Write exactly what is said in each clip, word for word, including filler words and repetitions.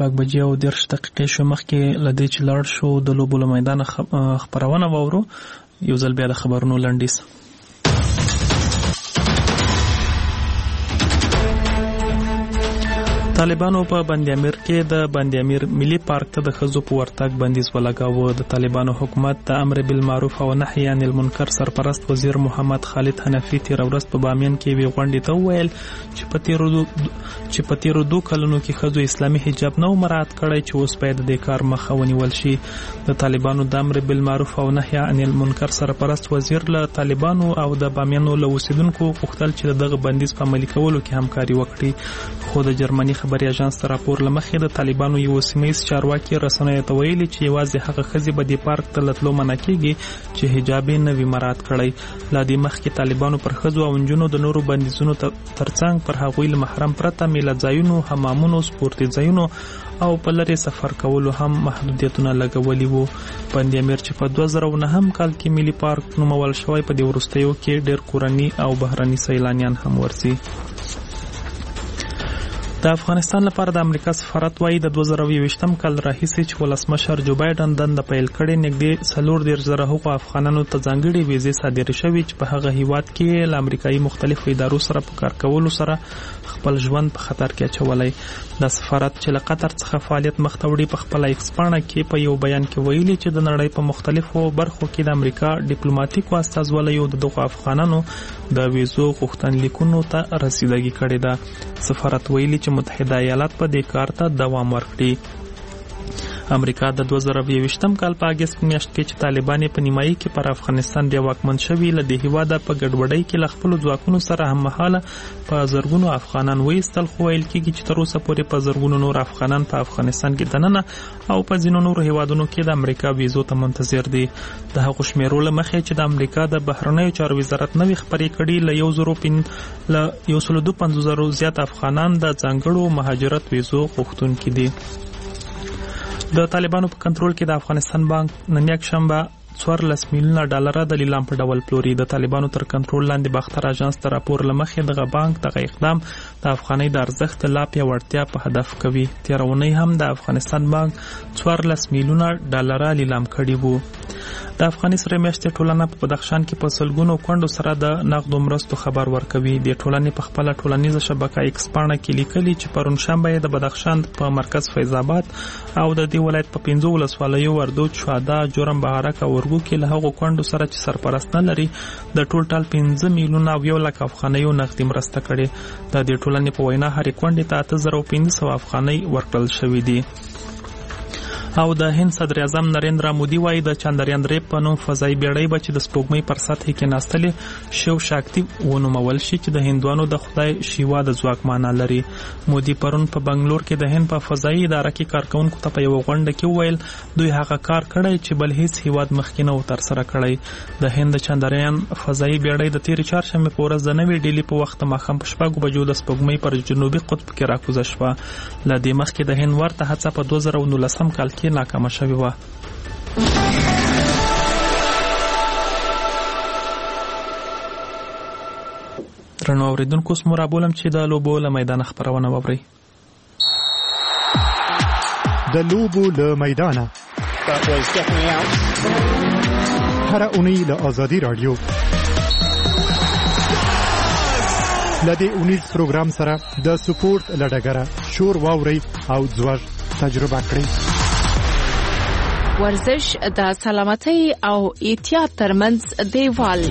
شپږ بجې او دېرش دقیقې شو. مخکې له دې چې لاړ شو د لوبو له میدانه خپرونه واورو، یو ځل بیا د خبرونو لنډیز. طالبانو په بند امیر کې د بند امیر ملي پارک ته د ښځو په ورتګ بندیز ولګاوه. د طالبانو حکومت د امر بالمعروف او نهي عن المنکر سرپرست وزیر محمد خالد حنفي تېره ورځ په بامیان کې یوې غونډې ته وویل چې په تېرو چې په تېرو دوه کلونو کې ښځو اسلامي حجاب نه و مراعات کړی، چې اوس باید د دې کار مخه ونیول شي. د طالبانو د امر بالمعروف او نهي عن المنکر سرپرست وزیر له طالبانو او د بامیانو له اوسیدونکو غوښتل چې د دغه بندیز په عملي کولو کې همکاري وکړي، خو د جرمني خبري اژانس ته راپور له مخې د طالبانو یو سیمه ییز چارواکي رسنیو ته ویلي چې یوازې هغه ښځې به دې پارک ته له تلو منع کېږي چې حجاب یې نه وي مراعات کړی. له دې مخکې طالبانو پر ښځو او نجونو د نورو بندیزونو ترڅنګ پر هغوی له محرم پرته میله ځایونو، حمامونو، سپورتي ځایونو او په لرې سفر کولو هم محدودیتونه لګولي وو. بند امیر چې په دوه زره نهم کال کې ملي پارک نومول شوی، په دې وروستیو کې ډېر کورني او بهرني سیلانیان هم ورځي. د افغانستان لپاره د امریکا سفارت وايي د دوه زره یوویشتم کال راهیسې چې ولسمشر جو بایډن دنده پیل کړې، نږدې څلور دېرش زره هغو افغانانو ته ځانګړې ویزې صادرې شوې چې په هغه هیواد کې له امریکایي مختلفو ادارو سره په کار کولو سره خپل ژوند په خطر کې اچولی. د سفارت چې له قطر څخه فعالیت مخ ته وړي په خپله ایکس پاڼه کې په یو بیان کې ویلي چې د نړۍ په مختلفو برخو کې د امریکا ډیپلوماتیکو استازولیو د دغو افغانانو د ویزو غوښتنلیکونو ته رسیدګي کړې ده. سفارت ویلي چې متحده ایالات په دې کار ته دوام ورکړي. امریکا د دوه زره یوویشتم کال په اګست میاشت کې چې طالبان په نیمایي کې پر افغانستان بیا واکمن شوي، له دې هیواده په ګډوډۍ کې له خپلو ځواکونو سره هممهاله په زرګونو افغانان وایستل، خو ویل کېږي چې تر اوسه پورې په زرګونو نور افغانان په افغانستان کې دننه او په ځینو نورو هیوادونو کې د امریکا ویزو ته منتظر دي. د هغو شمیرو له مخې چې د امریکا د بهرنیو چارو وزارت نوې خبرې کړي، له یو زرو پن له یو سلو دوه پنځوس زرو زیات افغانان د ځانګړو مهاجرت ویزو غوښتونکي دي. د طالبانو په کنټرول کې د افغانستان بانک نن یکشنبه څوارلس میلیونه ډالره د لیلام په ډول پلوري. د طالبانو تر کنټرول لاندې باختر اژانس ته راپور له مخې دغه بانک دغه اقدام د افغانۍ د ارزښت لا پیاوړتیا په هدف کوي. تېره اونۍ هم د افغانستان بانک څوارلس میلیونه ډالره لیلام کړي وو. د افغاني سره میاشتې ټولنه په بدخشان کې په سلګونو کونډو سره د نقدو مرستو خبر ورکوي. د ټولنې په خپله ټولنیزه شبکه ایکس پاڼه کې لیکلي چې پرون شنبه د بدخشان په مرکز فیض آباد او د دې ولایت په پنځو ولسوالیو وردوج، شهدا، جرم، بهارک او ورګو کې له هغو کونډو سره چې سرپرست نه لري د ټول ټال پنځه میلیونه او یو لک افغانیو نقدي مرسته کړې. د دې ټولنې په وینا هرې کونډې ته اته زره پنځه سوه افغانۍ ورکړل شوي دي. او د هند صدر اعظم نریندرا مودي وایي د چندریان درې په نوم فضایي بیړۍ به چې د سپوږمۍ پر سطح کې ناستلې شیو شاکتي ونومول شي، چې د هندوانو د خدای شیوا د ځواک معنا لري. مودي پرون په بنګلور کې د هند په فضایي اداره کې کارکونکو ته په یوه غونډه کې وویل دوی هغه کار کړی چې بل هیڅ هیواد مخکې نه و ترسره کړی. د هند د چندریان فضایي بیړۍ د تېرې چهارشنبې په ورځ د نوې ډیلي په وخت د ماښام په شپږو بجو د سپوږمۍ پر جنوبي قطب کې راکوزه شوه. له دې مخکې د هند ورته هڅه په دوه زره نولسم کال کې ناکامه شوې وه. درنو اوریدونکو، اوس مو رابولم چې د لوبو له میدانه خپرونه واورئ. د لوبو له میدانه هره اونۍ له آزادي رادیو له دې اونیز پروګرام سره د سپورت له ډګره شور واورئ او ځوږ تجربه کړئ. ورزش د سلامتۍ او احتیاط ترمنځ دیوال.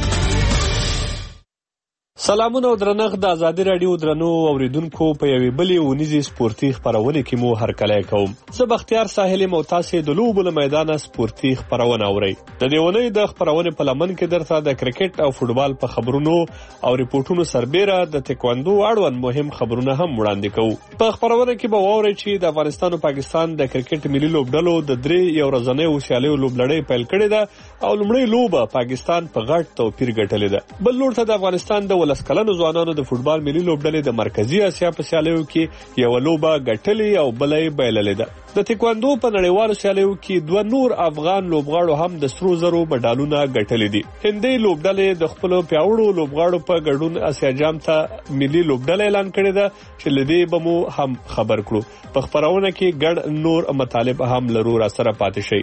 سلامونه او درنښت د آزادي رادیو درنو اوریدونکو په یوې بلې اونیزې سپورتي خپرونې کې مو هرکلی کوم. زه بختیار ساحل یم او تاسې د لوبو له میدانه سپورتي خپرونه اورئ. د دې اونۍ د خپرونې په لمن کې درته د کرکټ او فوټبال په خبرونو او ریپورټونو سربیره د تکواندو اړوند مهم خبرونه هم وړاندې کوو. په خپرونه کې به واورئ چې د افغانستان او پاکستان د کرکټ ملي لوبډلو د درې یو ورځنیو سیالیو لوبلړۍ پیل کړې ده او لومړۍ لوبه پاکستان په غټ توپیر ګټلې ده. بل لور ته د افغانستان د ولس اتلس کلنو ځوانانو د فوټبال ملي لوبډلې د مرکزی اسیا په سیالیو کې یو لوبه ګټلې او بلې بایللې ده. د تکواندو په نړیوالو سیالیو کې دوه نور افغان لوبغاړو هم د سرو زرو مډالونه ګټلې دي. هندي لوبډلې د خپل پیاوړو لوبغاړو په ګډون اسیا جام ته ملي لوبډلې اعلان کړی ده چې لدې به مو هم خبر کړو. په خبرونه کې ګډ نور مطالب هم لرو را سره پاتې شي.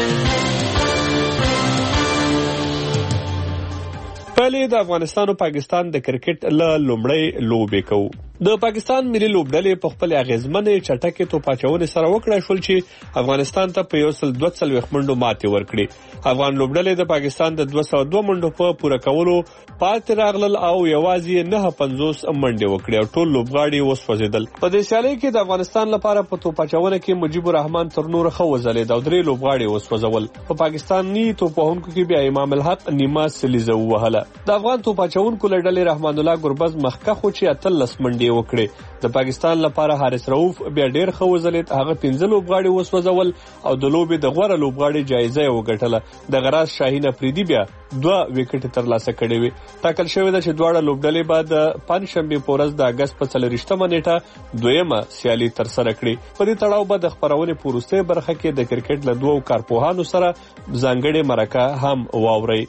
پهلې د افغانستان او پاکستان د کرکټ له لومړی لوبې کوو. د پاکستان ملي لوبډلې په خپل اغیزمنې چټکې توپاچونې سره وکړای شول چې افغانستان ته په یو سل دوه څلوېښت منډو ماتې ورکړي. افغان لوبډلې د پاکستان د دوه سوه دوه منډو په پوره کولو پاتې راغلل او یوازې نه پنځوس منډې وکړې او ټول لوبغاړي وسوځېدل. په دې سیالۍ کې د افغانستان لپاره په توپاچونه کې مجیب الرحمن تر نور ښه وځلېد او درې لوبغاړي وسوځول. په پاکستاني توپوهونکو کې بیا امام الحق نیمه سلیزه ووهله. د افغان توپاچونکو له ډلې رحمان الله ګربز مخکښ و چې اتلس منډې وکړې. د پاکستان لپاره حارث رؤوف بیا ډیر ښه وځلېد، هغه پنځه لوبغاړي وسوځول او د لوبې د غوره لوبغاړي جایزه یې وګټله. د غراس شاهین افریدي بیا دوه وکټې ترلاسه کړې وې. ټاکل شوې ده چې دواړه لوبډلې به د پنجشنبې په ورځ د اګست په څلرویشتمه نیټه دویمه سیالي ترسره کړي. په دې تړاو به د خپرونې په وروستۍ برخه کې د کرکټ له دوو کارپوهانو سره ځانګړې مرکه هم واورئ.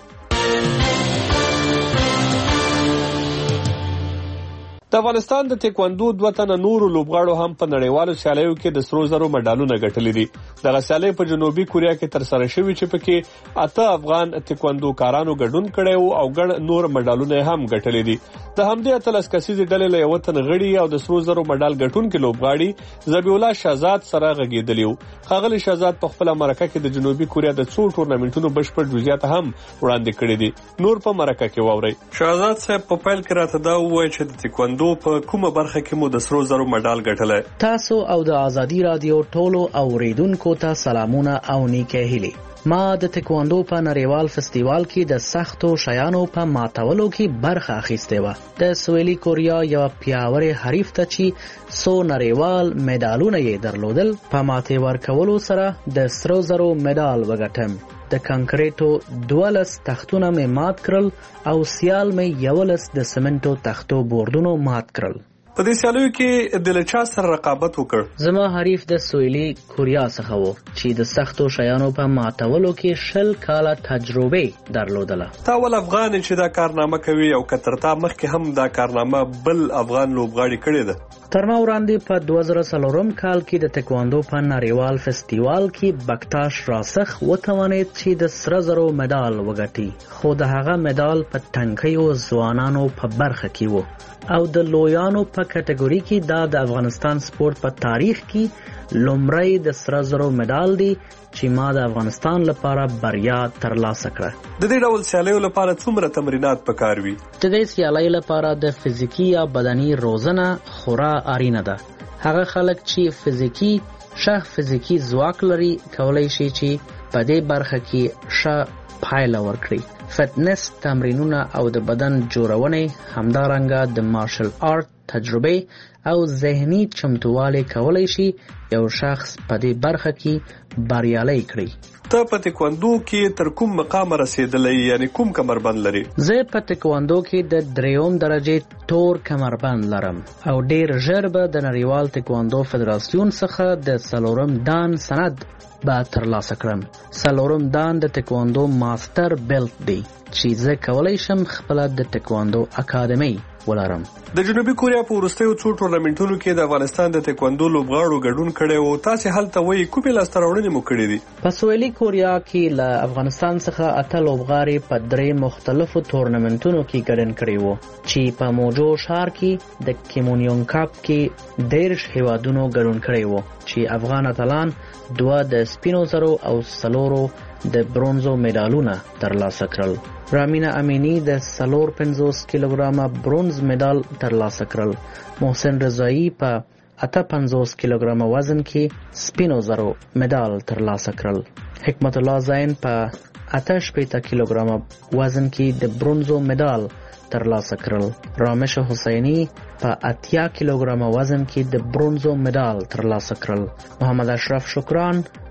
د افغانستان د تکواندو دوه تنه نورو لوبغاړو هم په نړیوالو سیالیو کې د سرو زرو مډالونه ګټلي دي. دغه سیالۍ په جنوبي کوریا کې ترسره شوې چې پکې اته افغان تکواندو کارانو ګډون کړی وو او ګڼ نور مډالونه هم ګټلي دي. د همدې اتلس کسیزې ډلې له یو تن غړي او د سرو زرو مډال ګټونکي لوبغاړي ذبیح الله شهزاد سره غږېدلی وو. ښاغلي شهزاد په خپله مرکه کې د جنوبي کوریا د څو ټورنمنټونو بشپړ جزئیات هم وړاندې کړي دي. نور په مرکه کې واورئ. شهزاد صاحب په پیل کې راته دا ووایي چې د تکواندو په کومه برخه کې مو د سرو زرو مډال ګټلی؟ تاسو او د آزادي رادیو ټولو اوریدونکو ته سلامونه او نیکې هیلې. ما د تکواندو په نړیوال فستیوال کې د سختو شیانو په ماتولو کې برخه اخیستې وه. د سویلي کوریا یو پیاوړی حریف ته چې څو نړیوال مډالونه یې درلودل، په ماتې ورکولو سره د سرو زرو مډال وګټم. د کانکریټو دولس تختونه مې مات کړل او سیال مې یولس د سمنټو تختو بوردونو مات کړل. په دې سیالیو کې د له چا سره رقابت وکړ؟ زما حریف د سویلي کوریا څخه و چې د سختو شیانو په ماتولو کې شل کاله تجربه درلودله. تا ول افغان چې دا کارنامه کوي او کترتا مخکې هم دا کارنامه بل افغان لوبغاړي کړی ده. تر ما وړاندې په دوه زره څلورم کال کې د تکواندو په نړیوال فستیوال کې بکتاش راسخ وتوانید چې د سره زرو مډال وګټي، خو د هغه مډال په ټنکیو ځوانانو په برخه کې وو او د لویانو په کټګوري کې دا د افغانستان سپورت په تاریخ کې لومړی د سره زرو مډال دی چې ما د افغانستان لپاره بریا ترلاسه کړه. د دې ډول سیالیو لپاره څومره تمرینات پکار وي؟ د دې سیالۍ لپاره د فزیکی یا بدني روزنه خورا اړینه ده. هغه خلک چې فزیکی ښه فزیکی ځواک لري کولای شي چې په دې برخه کې ښه پایله ورکړي. فټنس تمرینونه او د بدن جوړونې همدارنګه د مارشل آرت تجربه او ذهني چمتووالی کولای شي یو شخص په دې برخه کې بریالی کړي. ته په تکواندو کې تر کوم مقام رسیدلی، یعنی کوم کمربند لري؟ زه په تکواندو کې د دریوم درجې تور کمربند لرم او ډیر ژر به د نړیوال تکواندو فدراسیون څخه د څلورم دان سند به ترلاسه کړم. څلورم دان د تکواندو ماستر بیلټ دی چې زه کولی شم خپل د تکواندو اکاډمي ولرم. د جنوبي کوریا په وروستیو څو ټورنمنټونو کې د افغانستان د تکواندو لوبغاړو ګډون کړی او تاسې هلته وایي کومې لاسته راوړنې مو کړې دي؟ په سویلي کوریا کې له افغانستان څخه اته لوبغاړي په درې مختلفو تورنمنټونو کې ګډون کړی وو چې په موجو ښار کې د کیمونیون کاپ کې دیرش هیوادونو ګډون کړی وو چې افغان اتلان دوه د سپینو زرو او څلورو د برونزو مډالونه ترلاسه کړل. رامینا امینی د څلور پنځوس کیلوګرامه برونز مډال ترلاسه کړل. محسن رضایی په اته پنځوس کیلوګرامه وزن کې سپینو زرو مډال ترلاسه کړل. حکمت الله زین په اته شپېته کیلوګرامه وزن کې د برونزو مډال ترلاسه کړل. رامش حسینی په اتیا کیلوګرامه وزن کې د برونزو مډال ترلاسه کړل. محمد اشرف شکران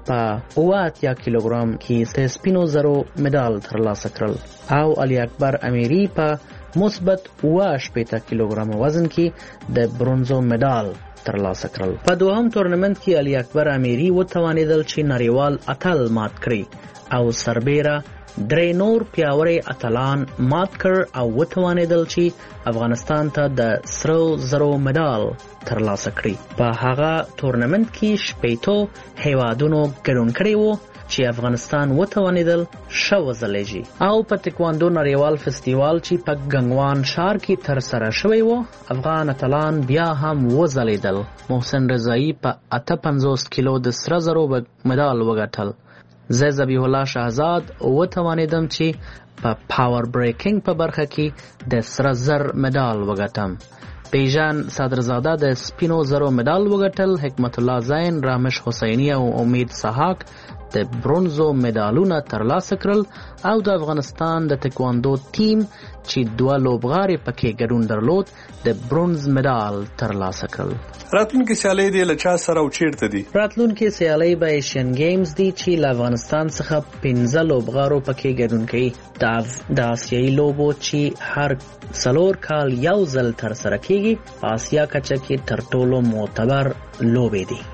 په اوه اتیا کیلوګرام کې د سپینو زرو مډال ترلاسه کړل او علي اکبر امیری په مثبت اوه شپېته کیلوګرام وزن کې د برونزو مډال ترلاسه کړل. په دوهم تورنمنت کې علي اکبر امیری وتوانیدل چې نړیوال اتل مات کړي او سربیره درې نور پیاوړي اتلان مات کړ او وتوانیدل چې افغانستان ته د سرو زرو مډال ترلاسه کړي. په هغه تورنمنت کې شپېتو هیوادونو ګډون کړی وو چې افغانستان وتوانیدل شو ځلیږي. او په تکواندو نړیوال فستیوال چې په ګنگوان ښار کې ترسره شوی وو افغان اتلان بیا هم وځلیدل. محسن رضایی په اته پنځوس کیلو د سرو زرو مډال وګټل. زه ذبیح الله شهزاد وتوانیدم چې په پاور بریکینګ په برخه کې د سره زر مډال وګټم. بیژن صدرزاده د سپینو زرو مډال وګټل. حکمت الله زین، رامش حسینی او امید سحاق د برونزو مډالونه ترلاسه کړل او د افغانستان د تکواندو ټیم چې دوه لوبغاړي پکې ګډون درلود د برونز مډال ترلاسه کړل. راتلونکي سیالۍ د لچا سره او چیرته دي؟ راتلونکي سیالۍ به ایشین گیمز دي چې له افغانستان څخه پنځه لوبغاړو پکې ګډون کوي. د آسیایي لوبو چې هر څلور کال یو ځل ترسره کیږي په آسیا کچه کې تر ټولو معتبر لوبې دي.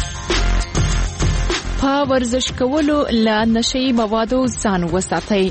په ورزش کولو له نشئی موادو ځان وساتئ.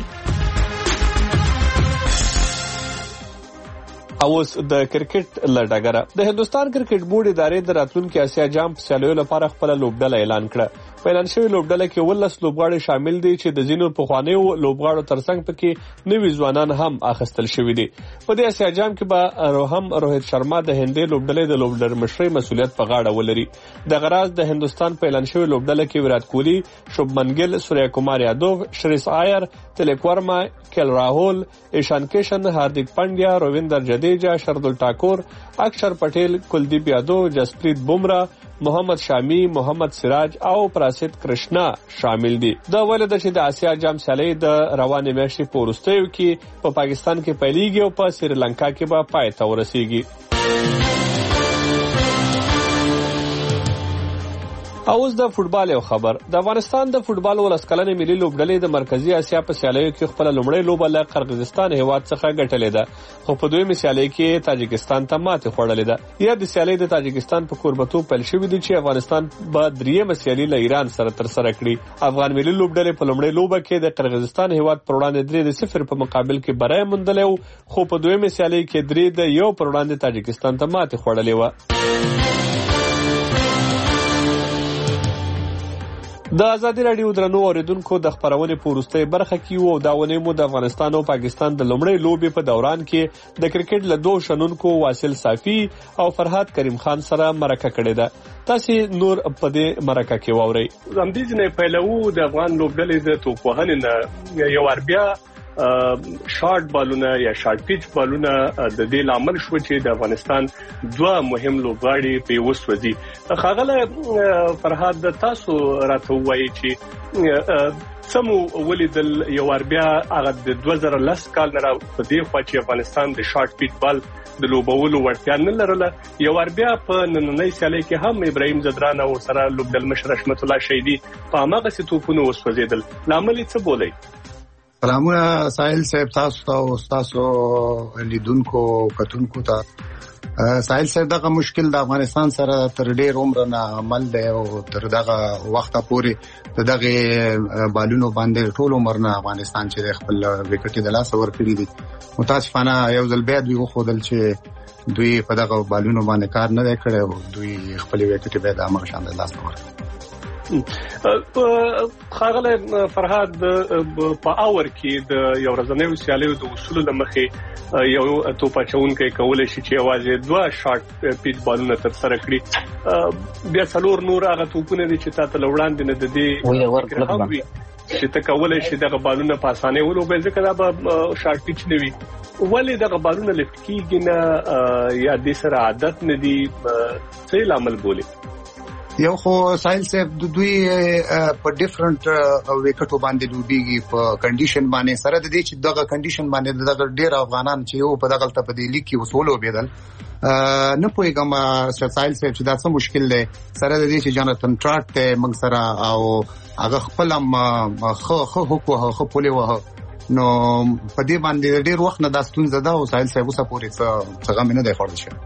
اوس د کرکټ لړډګره د هندستان کرکټ بورډ ادارې د راتلونکي اسیا جام سیالیو لپاره خپل لوبډله اعلان کړه. په اعلان شوی لوبډله کې ولس لوبغاړي شامل دي چې د ځینو پخوانیو لوبغاړو ترڅنګ پکې نوي ځوانان هم اخیستل شوي دي. په دې اسیا جام کې به روهم روهیت شرما د هندې لوبډلې د لوبډر مشرۍ مسولیت په غاړه ولري. د غراز د هندستان په اعلان شوی لوبډله کې ویرات کوهلی، شوبمن ګیل، سوریا کمار یادو، شریس آیر، تلک ورما، کیل راهول، ایشان کشن، هاردیک پانډیا، روویندر جډیجا، شردل ټاکور، اکشر پټیل، کلدیپ یادو، جسپریت بومرا، محمد شامی، محمد سراج او پراسید کرشنا شامل دي. دا ولې د چې د آسیا جام سیالۍ د روانې میاشتې په وروستیو کې په پا پاکستان کې پیلېږي او په سریلانکا کې به پای ته ورسیږي. اوس د فوټبال یو خبر. د افغانستان د فوټبال ولس کلنې ملي لوبډلې د مرکزی اسیا په سیالیو کې خپل لومړی لوبه له قرغیزستان هیواد څخه ګټلې ده، خو په دویمه سیالۍ کې تاجکستان ته ماتې خوړلې ده. یا د سیالۍ د تاجکستان په کوربتوب پیل شوې دي چې افغانستان به دریمه سیالۍ له ایران سره ترسره کړي. افغان ملي لوبډلې په لومړی لوبه کې د قرغیزستان هیواد پر وړاندې درې د صفر په مقابل کې بری موندلې، خو په دویمه سیالۍ کې درې د یو پر وړاندې تاجکستان ته ماتې خوړلې و. د ازادي رادیو درنو اوریدونکو د خبرونې په وروستۍ برخه کې وو دا ونې مو د افغانستان او پاکستان د لومړۍ لوبې په دوران کې د کرکټ له دوه شنونکو واصل صافي او فرحات کریم خان سره مرکه کړې ده. تاسو نور په دې مرکه کې واورئ. زموږ نه پیلو د افغان لوبډلې د توپوهنې نه یو اربیا شارټ بالونه یا شارټ پیچ بالونه د دې لامل شو چې د افغانستان دوه مهم لوبغاړي په وسوځي. خاغله فرحات تاسو راته وایي چې سمو ولیدل یو اربیا هغه د دوه زره لس کال نه په دې خوا چې افغانستان د شارټ پیچ بال د لوبولو وړتیا نه لرله. یو اربیا په نننۍ سیالۍ کې هم ابراهیم زدران او سره لوبډل مشر رحمت الله شهیدی په هغه سي توپونو وسوځیدل. لامل څه بولئ؟ سلامونه ساحل صاحب، تاسو ته او تاسو لیدونکو کتونکو ته. ساحل صاحب دغه مشکل د افغانستان سره تر ډیر عمر نه عمل دی او تر دغه وخت پورې دغه بالونو باندې ټول عمر نه افغانستان چې خپل وکټ د لاس ور کړی دي. متاسفانه یو ځل بیا دوی خودل چې دوی په دغه بالونو باندې کار نه کړی او دوی خپل وکټ به د امر شان د لاس ور خاغله فرهاد په اور کې د یو ورځنیو سیالیو د اصول لمخې یو توپاچون کې کولای شي چې आवाज دوه شارټ پیچ بالونه تر سره کړي. بیا څلور نور هغه توپونه دي چې تاسو لوړاندې نه د دې چې ته کولای شي دغه بالونه په اسانه ولوبې ځکه دا به شارټ پیچ نه وي. ولې دغه بالونه لفټ کیږي نه یا د سره عادت نه دي؟ څه لامل بوله؟ یو خو ساحل صاحب د دوی په ډیفرنٹ وکټو باندې دوبېږي په کنډیشن باندې سره د دې چې دغه کنډیشن باندې دغه ډېر افغانان چې یو په دغه ته په دې لیک کې وسول وبېدل نه پوهېږم ساحل صاحب چې دا څه مشکل دی سره د دې چې جاناتن ټراټ ته موږ سره او هغه خپل هم ښه ښه هوک وهه ښه پولې وهه نو په دې باندې ډېر وخت نه دا ستونزه ده او ساحل صاحب اوسه پورې څه غم نه دی خوړل شوی.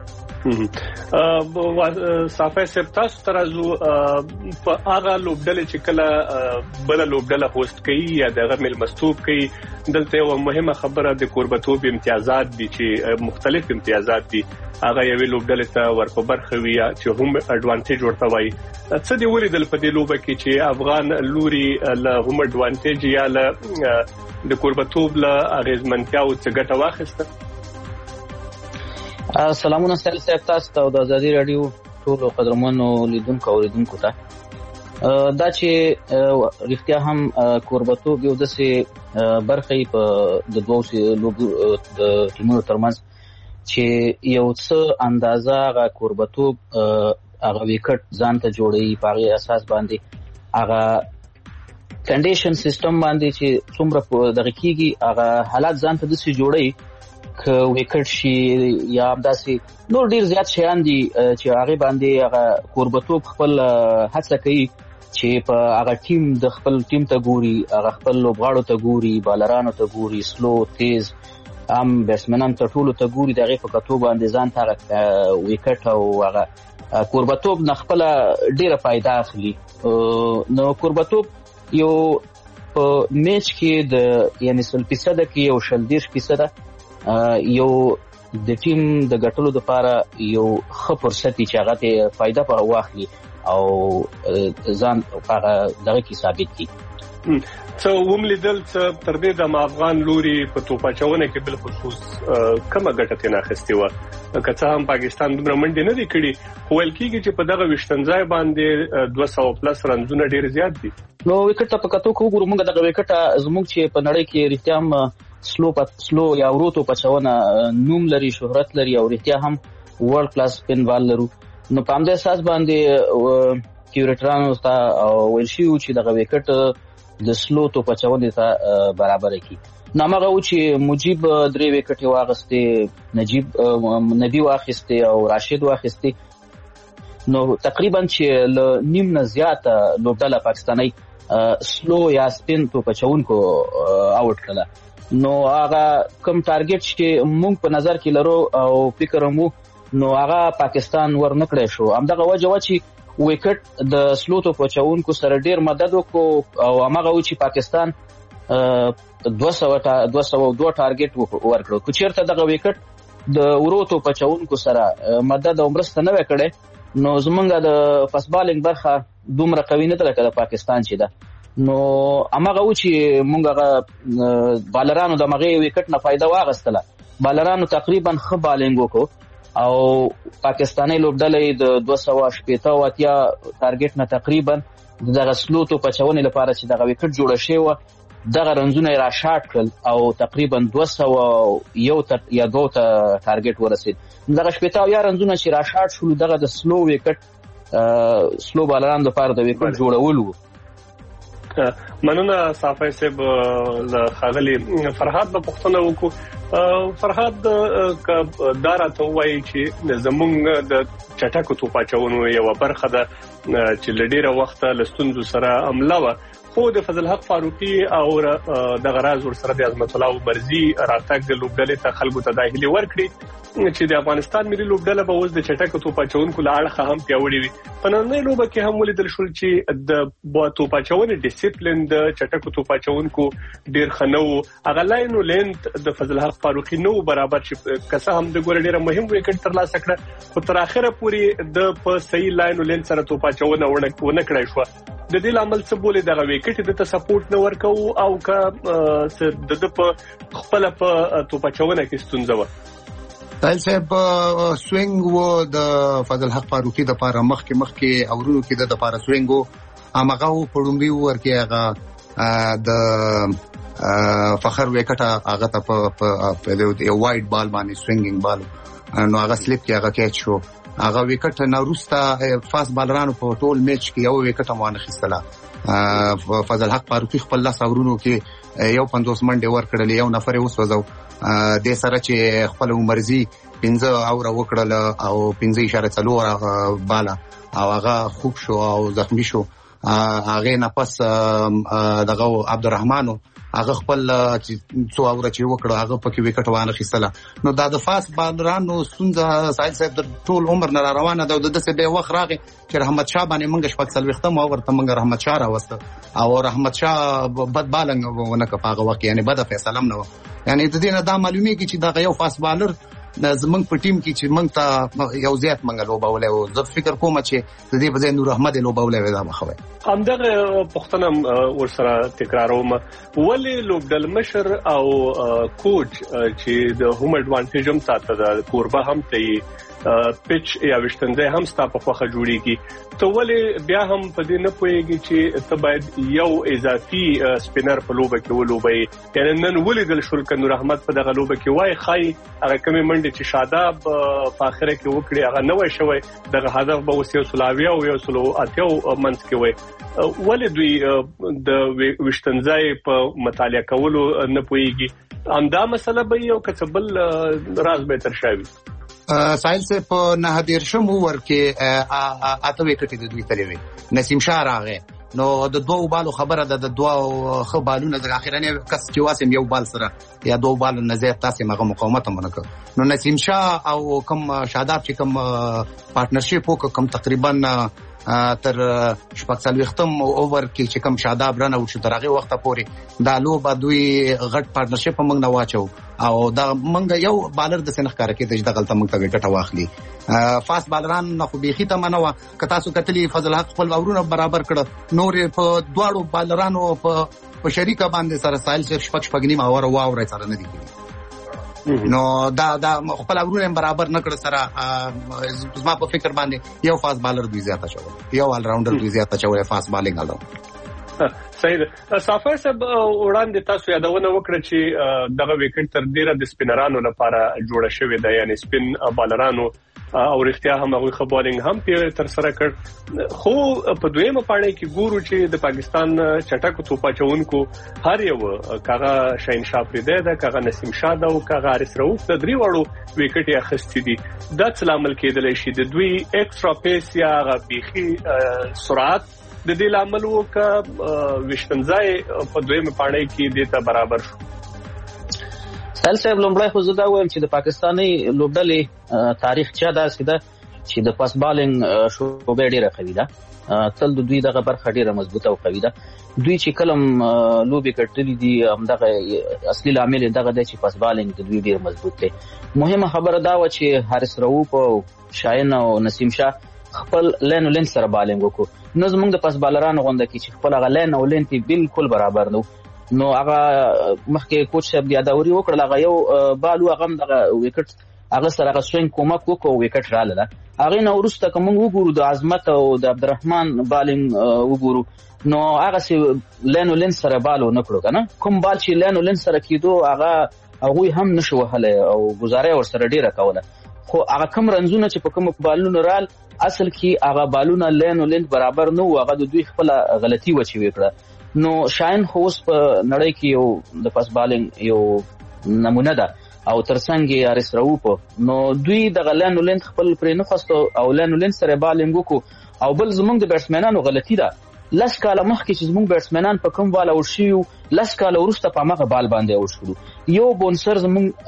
صافی صاحب تاسو ترازو په هغه لوبډلې چې کله بل لوبډله هوست کوي یا دغه ملمستوب کوي دلته یو مهمه خبره د کوربتوب امتیازات دي چې مختلف امتیازات دي هغه یو لوبډلې ته ورپه برخه وي چې هم اډوانټیج ورته وایي څه دی ولیدل په دې لوبه کې چې افغان لوري له هم اډوانټیج یا له د کوربتوب له اغیزمنتیا او څه ګټه واخیسته. سلامونه سهیل صاحب تاسو ته د ازادي رادیو ټولو قدرمنو لیدونکو او اوریدونکو ته دا چې رښتیا هم کوربتوب یو داسې برخه په د دوو لوبو د ټیمونو ترمنځ چې یو څه اندازه هغه کوربتوب هغه وکټ ځان ته جوړوي په هغې اساس باندې هغه کنډیشن سیستم باندې چې څومره دغه کېږي هغه حالات ځان ته داسې جوړوي که وکټ شي یا همداسې نور ډېر زیات شیان دي چې هغې باندې هغه کوربتوب خپل هڅه کوي چې په هغه ټیم د خپل ټیم ته ګوري هغه خپل لوبغاړو ته ګوري بالرانو ته ګوري سلو تیز هم بیټسمنانو ته ټولو ته ګوري د هغې په کتو باندې ځان ته هغه وکټ او هغه کوربتوب نه خپله ډېره فایده اخلي. نو کوربتوب یو په میچ کې د یعنې سل فیصده کې یو شل دېرش فیصده یو د ټیم د ګټلو لپاره یو ښه فرصت دی چې هغه ته فایده په واخلي او ځان هغه دغه کې ثابت کړي. څه وملیدل څه تر دې د افغان لوري په توپ اچونه کې بل خصوص کومه ګټه ترې اخیستې وه که څه هم پاکستان دومره منډې نه دي کړي خو ویل کېږي چې په دغه ویشتنځای باندې دوه سوه پلس رنزونه ډېر زیات دي. نو وکټ ته په کتو که وګورو موږ دغه وکټ زموږ چې په نړۍ کې رښتیا هم سلو سلو یا ورو توپ اچونه نوم لري شهرت لري او رښتیا هم ورلد کلاس سپین بال لرو نو په همدې اساس باندې کیورټرانو ته ویل شوي چې دغه وکټ د سلو توپ اچونې ته برابره کړي. نو هماغه و چې مجیب درې وکټې واخیستې نجیب نبي واخیستې او راشد واخیستې نو تقریبا چې له نیم نه زیاته لوبډله پاکستاني سلو یا سپین توپ اچونکو آوټ کړله. نو هغه کم ټارګټ چې موږ په نظر کې لرو او فکر مو نو هغه پاکستان ورنکړی شو. همدغه وجه وه چې وکټ د سلو توپ اچونکو سره ډېر مدد وکړو او هماغه و چې پاکستان دوه سوه دوه ټارګټ ورکړو. که چېرته دغه وکټ د ورو توپ اچونکو سره مدد او مرسته نه وی کړی نو زمونږ د فاست بالینګ برخه دومره قوي نه ده لکه د پاکستان چې ده. نو هماغه و چې مونږ هغه بالرانو د هغې وکټ نه فایده واخیستله. بالرانو تقریبا ښه بالینګ وکړو او پاکستاني لوبډلې د دوه سوه شپېته او اتیا ټارګټ نه تقریبا د دغه سلو توپ اچونې لپاره چې دغه وکټ جوړه شوې وه دغه رنزونه یې راشاټ کړل او تقریبا دوه سوه یو یا دوه ته ټارګټ ورسېد. دغه شپېته اویا رنزونه چې راشاټ شولو دغه د سلو وکټ سلو بالرانو لپاره د وکټ جوړول وو. مننه صافی صاحب له ښاغلي فرهاد به پوښتنه وکړو. فرهاد دا راته ووایي چې زموږ د چټکو توپ اچونو یوه برخه ده چې له ډېره وخته له ستونزو سره عمله وه خو د فضل حق فاروقي او دغه راز ورسره د عظمت الله عمرزي راتګ لوبډلې ته خلکو ته دا هیلې ورکړي چې د افغانستان ملي لوبډله به اوس د چټکو توپ اچونکو له اړخه هم پیاوړې وي. په نننۍ لوبه کې هم ولیدل شول چې د توپ اچونې ډیسپلین د چټکو توپ اچونکو ډېر ښه نه و. هغه لاین و لینت د فضل حق فاروقي نه و برابر چې که څه هم د ګوره ډېره مهم وکټ ترلاسه کړه خو تر اخره پورې د په صحیح لاین و لینت سره توپ اچونه ونه کړی شوه. د دې لامل څه بولې دغه وکټ د ته سپورټ نه ورکوو او که د ده په خپله په توپ اچونه کې ستونزه وه؟ ساحل صاحب سوینګ و د فضل حق فاروقي دپاره مخکې مخکې اورونو کې د دپاره سوینګ و هماغه و په لومړي اوور کې هغه د فخر وکټ هغه ته په یو وایډ بال باندې سوینګینګ بال نو هغه سلیپ کې هغه کیچ شو هغه وکټ نه وروسته فاست بالرانو په ټول میچ کې یو وکټ هم وانه خیستله. فضل حق فاروقي خپل لاس اورونو کې یو پنځوس منډه ور کړل، یو نفر یې وسوځو د سره چې خپل عمرزي پنځه اور وکړل او پنځه اشاره څلور بالا او هغه خوب شو او زخمی شو. هغه نه پس دغه عبدالرحمن هغه خپل څو اور چې وکړو هغه پکې وکټ وانه خیستله. نو دا د فاست بالرانو ستونزه سایل صاحب د ټول عمر نه روانه ده. د دسه به وخت راغی چې رحمت شاه باندې منګ شپږ څلوېښتم او ورته منګ رحمت شاه راوسته او رحمت شاه بد بالنګ ونه کپاغه وکړ، یعنی بد فیصله هم نه و. یعنی د دې نه دا معلومیږي چې دا یو فاست بالر زمنګ په ټیم کې چې منګ ته یو زیات منګ لوبولای او زه فکر کوم چې د دې په ځای نور احمد لوبولای ودا مخوي. همدغه پښتنه ورسره تکراروم، ولې لوبډل مشر او کوچ چې د هوم اډوانټیج هم ساته د کوربه هم ته پچ یا وشتنځي هم ستا په خوخه جوړیږي، ته ولې بیا هم په دې نه پوهیږي چې ته باید یو اضافي سپینر په لوبه کې ولوبي؟ یعنی نن ولیدل شو ک نور احمد په دغه لوبه کې وای خای هغه کمی منډه چې شاداب په اخره کې وکړي هغه نه وای شوی، دغه هدف به وسیو سلاوی او یو سلو اتیو منځ کې وای. ولې دوی د وشتنځي په مطالعه کولو نه پوهیږي؟ همدا مسله به یو کڅبل راز به تر شاوي. سایل سے په نه دیرشم اوور کې اته وکټې د دوی تلوي. نسیم شاه راغی نو د دوه بالو خبره ده، د دوه خو بالونه د اخرنه کس چې واسم یو بال سره یا دوه بال نه زیات تاسو مغه مقاومت هم نه کړ. نو نسیم شاه او کوم شاداب چې کوم پارټنرشپ وکړ کوم تقریبا تر شپږ څلوېښتم اوور کې چې کوم شاداب رانه او چې تر هغه وخت پورې دا لوبه دوی غټ پارټنرشپ موږ نه واچو او دا موږ یو بالر د سنخ کار کې د غلطه موږ ته ګټه واخلي. فاست بالران نه خو بيخي ته منو ک تاسو کتلی فضل حق خپل اورونه برابر کړ، نور په دواړو بالرانو په په شریکه باندې سره سایل صرف شپږ شپږ نیم اور واو سره نه دي. نو دا دا خپل اورونه برابر نه کړ سره زما په فکر باندې یو فاست بالر دوی زیاته شو، یو ال راونډر دوی زیاته شو فاست بالینګ الو. صحیح ده. صافر صاحب وړاندې تاسو یادونه وکړه چې دغه وکټ تر ډیره د سپینرانو لپاره جوړه شوې ده، یعنی سپین بالرانو او رښتیا هم هغه خبرینګ هم په تر سره کړ. خو په دویمه پاڼه کې ګورو چې د پاکستان چټک توپا چونکو هر یو کاغه شاهین شاه پرده ده، کاغه نسیم شاه ده او کاغه حارث رؤوف د درې وړو وکټ یې اخستې دي. دا څه عمل کېدلی شي د دوی ایکسترا پیس یا غبيخي سرعت د دې عمل وک وشتنځای په دویمه پاڼه کې د ته برابر شو؟ سال صاحب لومړی خو زه دا وایم چې د پاکستاني لوبډلې تاریخ چا داسې ده چې د پاس بالینګ شوبه ډیره قوي ده، تل د دوی دغه برخه ډیره مضبوطه او قوي ده. دوی چې کلم لوبي کټلې دي همدغه اصلي عامل دغه دی چې پاس بالینګ د دوی ډیر مضبوط دی. مهمه خبره دا و چې حارث رؤوف او شاهین او نسیم شاه خپل لین او لین سره بالینګ وکړو. نو زموږ د پاس بالرانو غونډه کې چې خپل هغه لین او لین ته بالکل برابر نو نو هغه مخکې کوچ صاحب د یادوري وکړل هغه یو بالو هغه دغه وکټ هغه سره هغه سوینګ کومک وکړو وکټ رااله. هغه نو ورسته کوم وګورو د عظمت او د عبدالرحمن بالینګ وګورو نو هغه سي لین لین سره بالو نکړو کنه کوم بال چې لین لین سره کیدو هغه هغه هم نشو وهله او گزارې ور سره ډیره کوله. خو هغه کوم رنزونه چې په کوم بالونو رال اصل کې هغه بالونه لین لین برابر نو هغه د دوی خپل غلطي و چې وکړه. نو شاهین خو اوس په نړۍ کې یو د پاس بالینګ یو نمونه ده او ترڅنګ یې حارث رؤوف، نو دوی د لین لین خپل پرې نه خستو او لین لین سره بالینګ وکړو. او بل زمونږ د بیټسمنانو غلطي ده، لس کاله مخکې چې زمونږ بیټسمنان په کوم بال اوټ شي لس کاله وروسته په هغه بال باندې اوټ شو. یو بونسر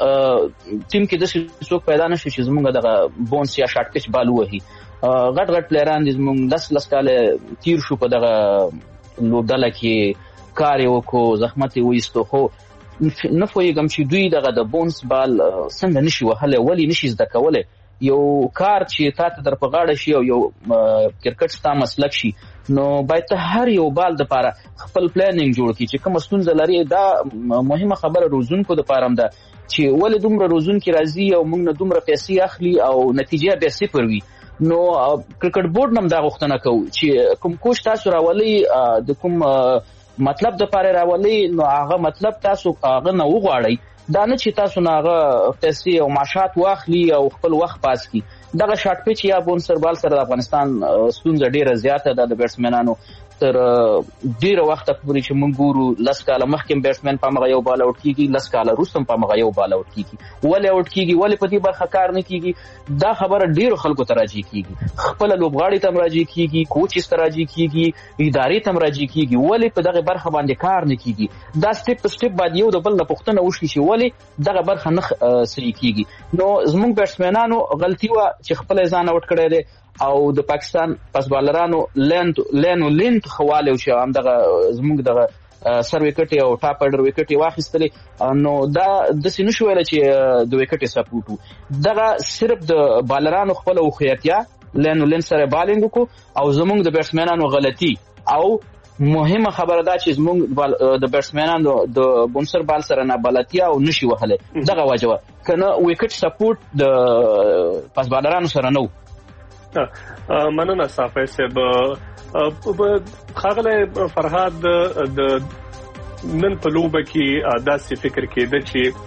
زمونږ ټیم کې د څوک پیدا نشي چې زمونږ دغه بونس یا شارټ پچ بال وهي. غټ غټ پلیران دي زمونږ لس لس کاله تیر شو په دغه لوبډله کې کار یې وکړو، زحمت یې وایستو، خو نه پوهېږم چې دوی دغه د بونس بال څنګه نشي وهلی، ولې نشي زده کولی. یو کار چې تا ته در په غاړه شي او یو کرکټ ستا مسلک شي نو باید ته هر یو بال دپاره خپل پلانینګ جوړ کړي چې کومه ستونزه لري. دا مهمه خبره روزونکو دپاره هم ده چې ولې دومره روزونکي راځي او موږ نه دومره پیسې اخلي او نتیجه بیا صفر وي. نو کرکټ بورډ نم دا غوښتنه کوي چې کوم کوچ تاسو راولي د کوم مطلب د پاره راولي نو هغه مطلب تاسو هغه نه وغواړئ، دا نه چې تاسو نه هغه پیسې او معاشات واخلي او خپل وخت پاس کی. دغه شارټ پیچ یا بونسر بال سره د افغانستان ستونزه ډیره زیاته ده د بیټسمنانو تر ډیره وخت پورې چې موږ ګورو لس کاله مخکې بیټسمن په مغه یو بال اوټ کیږي لس کاله وروسته په مغه یو بال اوټ کیږي ولې اوټ کیږي ولې په دې برخه کار نه کیږي دا خبره ډیرو خلکو ته راځي کیږي خپل لوبغاړي ته راځي کیږي کوچ ته راځي کیږي ادارې ته راځي کیږي ولې په دغه برخه باندې کار نه کیږي دا سټپ په سټپ باندې یو د بل نه پوښتنه وشي چې ولې دغه برخه نه صحیح کیږي نو زموږ بیټسمنانو غلطي وا چې خپل ځان اوټ کړی دی او د پاکستان پس بالرانو لینت لینو لینت خواله او چې هم دغه زموږ دغه سر وکټ او ټاپ اډر وکټ واخیستلې نو دا د سینو شو ویل چې د وکټ سپورټو دغه صرف د بالرانو خپل او خیاتیا لینو لین سره بالینګ کو او زموږ د بیټسمنانو غلطي او مهمه خبره ده چې زموږ د بیټسمنانو د بونسر بال سره نه بلتیا او نشي وهله دغه وجوه کنه وکټ سپورټ د پس بالرانو سره نو مننه صافی صاحب خاغله فرهاد د نن په لوبه کې داسې فکر کېده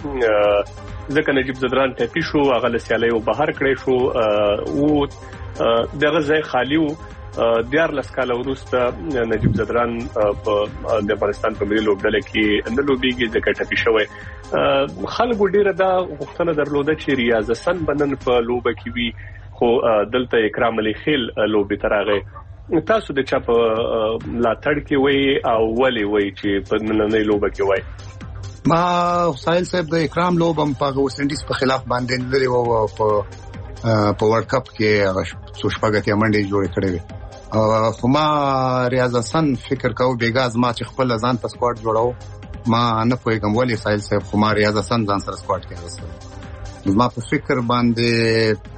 چې ځکه نجیب زدران ټپي شو هغه له سیالۍ او بهر کړی شو او دغه ځای خالی وو دیارلس کاله وروسته نجیب زدران په د افغانستان په ملي لوبډله کې نه لوبېږي ځکه ټپي شوی خلکو ډیره دا غوښتنه درلوده چې ریاض حسن بنن په لوبه کې وي خو دلته اکرام علي خیل لوبي ترغه تاسو د چا په لاتړ کې وای او ولي وای چې په نننۍ لوبه کې وای ما ساحل صاحب د اکرام لوبم په ویسټ انډیز په خلاف باندې لري او په په ورلد کپ کې هغه سوشپاګتي منډي جوړ کړی وي خو ما ریاض حسن فکر کاوه بیګاز ما چې خپل ځان په سکواډ جوړاو ما نه پوهیږم ولې ساحل صاحب خو ما ریاض حسن ځان سره سکواډ کې راوستل ما په فکر باندې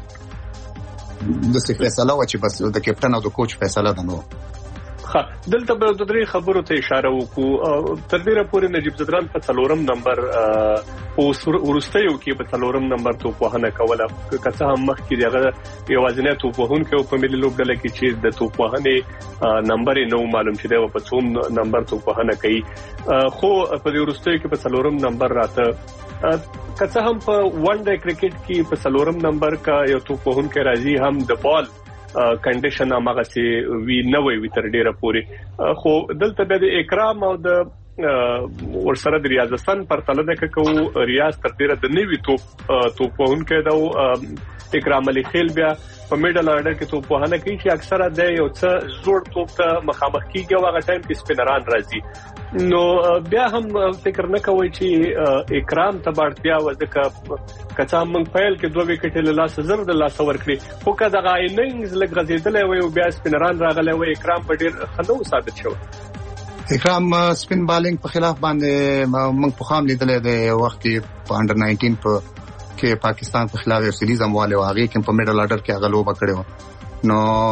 د څه فیصله و چې بس د کپټن او د کوچ فیصله ده نو ها دلته به د درې خبرو ته اشاره وکړو تر ډیره پورې نجیب زدران په څلورم نمبر او ورستیو کې په څلورم نمبر تو په هنه کوله کڅه هم مخ کې دغه یوازینی تو په هون کې په ملي لوبډله کې چې د تو په هنه نمبر نو معلوم شې دی په څوم نمبر تو په هنه کوي خو په دې ورستیو کې په څلورم نمبر راته کڅه هم په ون ډے کرکټ کې په څلورم نمبر کا یو تو په هون کې راځي هم د بال کنډیشن هغه سي وی نه وي تر ډیره پوري خو دلته د اکرام او د ورسره د ریاض حسن پر تله د کو ریاض تر ډیره د نیوي توپ توپون کې دا اکرام علي خیل بیا په میډل اورډر کې توپونه کوي چې اکثره د یو څه زوړ توپ ته مخامخ کیږي او هغه ټایم کې سپینران راځي نو بیا هم فکر نه کوي چې اکرام ته باړتیا وځکه کچا موږ فایل کې دوه وکټ له لاس زر د لاس ورکړي خو کدا غا اننګز لګ غزیدلې وي او بیا سپینران راغلی وي اکرام په ډیر خنو ثابت شو اکرام سپین بالینګ په خلاف باندې موږ په خام لیدلې د وخت کې په انډر ناینټین په کې پاکستان په خلاف یو سیریز هم والے واغې کې په میډل اورډر کې هغه لوبه کړو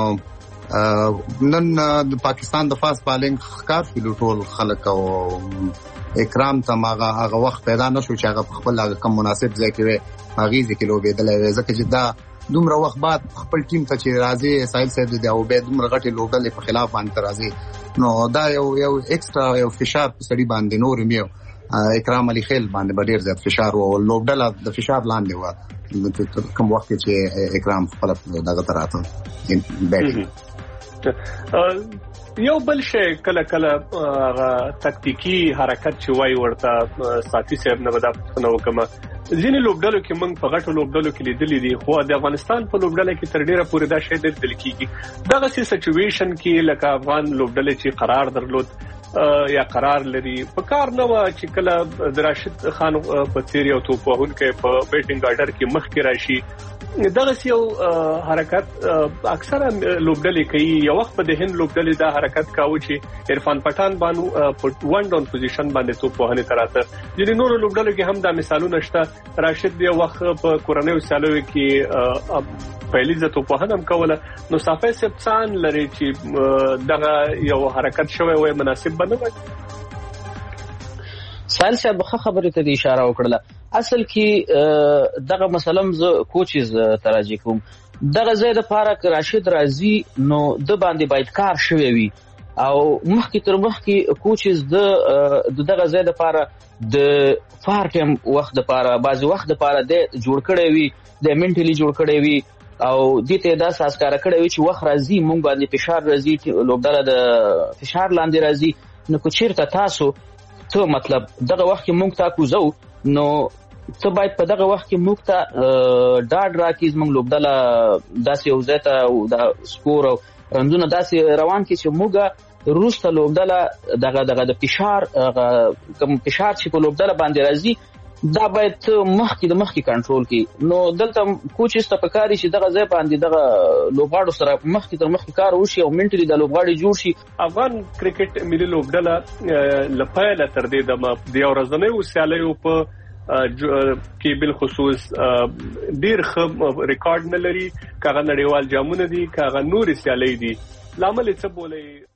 نو نن د پاکستان د فاست بالینګ ښکار شو ټول خلک او اکرام ته هغه هغه وخت پیدا نشو چې هغه خپل هغه کم مناسب ځای کې وي هغه ځکه لوبېدل ځکه چې دا دومره وخت بعد خپل ټیم ته چې راځي ساحل صاحب دی او به دومره غټي لوبډلې په خلاف باندې راځي نو دا یو یو ایکسترا یو فشار سړي باندې نور میو اکرام علي خیل باندې ډیر زیات فشار او لوبډله د فشار لاندې و کوم وخت چې اکرام خپل دغه تراته بیټ یو بل شی کله کله هغه تکتیکی حرکت چې وای ورته ساتي صاحب نه ودا نو کومه ځینې لوبډلو کې موږ په غټو لوبډلو کې لیدلې دي خو د افغانستان په لوبډله کې تر ډیره پورې دا شی د دل کېږي دغه سچويشن کې لکه افغان لوبډله چې قرار درلود یا قرار لري په کار نه و چې کله د راشد خان په تیر یو توپون کې په بیټینګ اورډر کې مخ کې راشي دغه یو حرکت اکثره لوبډلې کوي یو وخت په د هند لوبډلې دا حرکت کاوه چې عرفان پټان باندې په ون ډاون پوزیشن باندې توپونه تراته ځینې نور لوبډلې کې هم دا مثالونه شته راشد یو وخت په کورنۍ وسالو کې پهلیزه توپونه هم کوله نو صافي سبسان لري چې دغه یو حرکت شوی وي مناسب بنوي سال صاحب خبرې ته اشاره وکړه اصل کې دغه مسلم ز کوچز تراجی کوم دغه زید فارق راشد رازی نو د باندې باید کار شوی وي او مخکې تر مخکې کوچز د دغه زید فارق د فار ټیم وخت لپاره بعضی وخت لپاره د جوړ کړي وي د منټلی جوړ کړي وي او دې ته دا اساس کار کړی چې وخت راځي مونږ باندې فشار راځي لوبډله د فشار لاندې راځي نو کو چیرته تاسو ته مطلب دغه وخت کې مونږ تا کوزو نو ته باید په دغه وخت کې مونږ ته ډاډ راکې زموږ لوبډله داسې یو ځای ته د سکور او رنونه داسې روان کې چې مونږ روسته لوبډله دغه دغه د فشار کوم فشار چې په لوبډله باندې راځي دا باید مخکې د مخکې کنټرول کړي نو دلته کوچ ته پکاري چې دغه ځای باندې دغه لوبغاړو سره مخکې تر مخکې کار وشي او منټلی د لوبغاړي جوړ شي. افغان کرکټ ملي لوبډله لپاره تر دې د د ورځنیو سیالیو په کې بل خصوص ډیر ښه ریکارډ نه لري کاغه نړیوال جامونه دي کاغه نور سیالي دي لامل څه بولي